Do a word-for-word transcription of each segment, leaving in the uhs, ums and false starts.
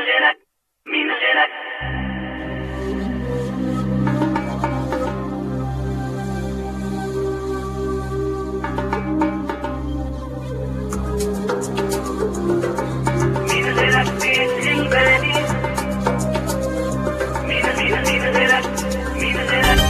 غيرك مين غيرك. مين غيرك بيشغل بالي. مين مين مين غيرك مين غيرك.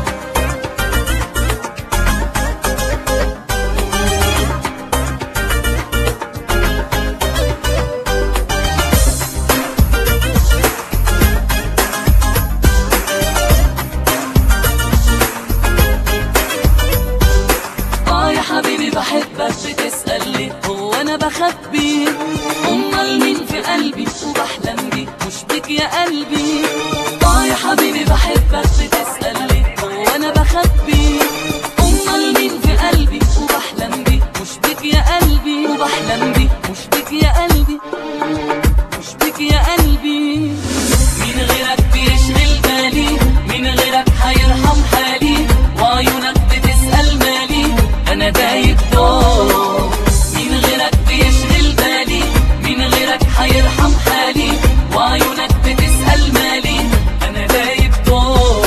حبيبي بحبك بتسأل لي هو أنا بخبي؟ أمال مين في قلبي وبحلم بيه مش بيك يا قلبي. آه يا حبيبي بحبك بتسأل لي هو أنا بخبي؟ أمال مين في قلبي وبحلم بيه مش بيك يا قلبي. وبحلم بيه مش بيك يا قلبي مش بيك يا قلبي. مين غيرك بيشغل بالي؟ مين غيرك هيرحم حالي؟ وعيونك بتسأل مالي أنا دايب دور. مين غيرك بيشغل بالي؟ مين غيرك هيرحم حالي؟ وعيونك بتسأل مالي أنا دايب دور.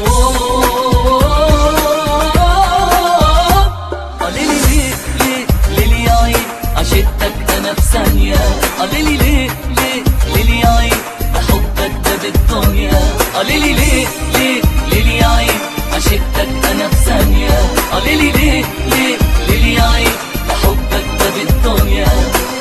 قاليلي ليه ليه ليه يا عين عشقتك أنا في ثانية. قاليلي ليه ليه ليه يا عين بحبك ده بالدنيا. قاليلي ليه ليه ليه يا عين عشقتك أنا في ثانية. قاليلي ليه ليه ليه يا عين بحبك ده بالدنيا.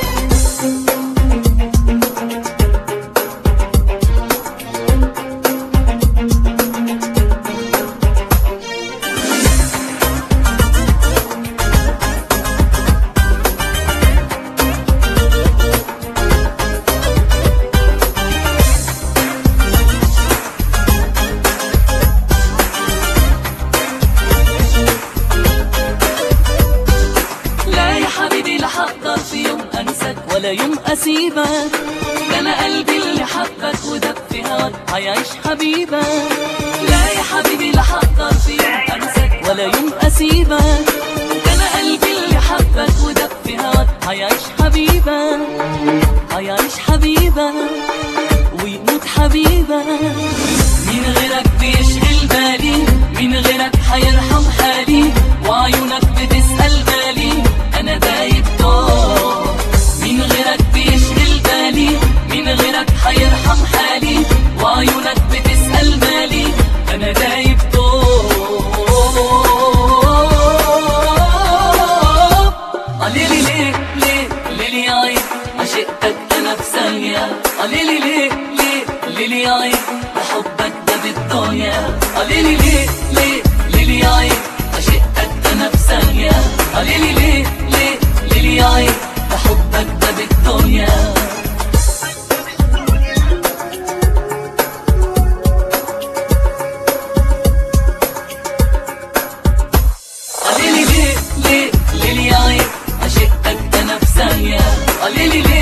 هقدر في يوم انساك ولا يوم اسيبك. ده انا قلبي اللي حبك ودب في هواك هيعيش حبيبك. لا يا حبيبي لا هقدر في يوم انساك ولا يوم اسيبك. ده انا قلبي اللي حبك ودب في هواك هيعيش حبيبك هيعيش حبيبك ويموت حبيبك. مين غيرك بيشغل بالي؟ مين غيرك هيرحم حالي؟ وعيونك بتسأل بالي أنا دايب دور. مين غيرك بيشغل بالي؟ مين غيرك هيرحم حالي؟ وعيونك بتسأل مالي أنا دايب دور. قاليلي ليه ليه ليه يا عين عشقتك أنا في ثانية. قاليلي ليه ليه ليه يا عين بحبك ده بالدنيا. قاليلي ليه ليه ليه يا عين عشقتك أنا في ثانية. قاليلي ليه ليه ليه يا عين بحبك ده بالدنيا. قاليلي ليه ليه ليه يا عين عشقتك أنا في ثانية. قاليلي ليه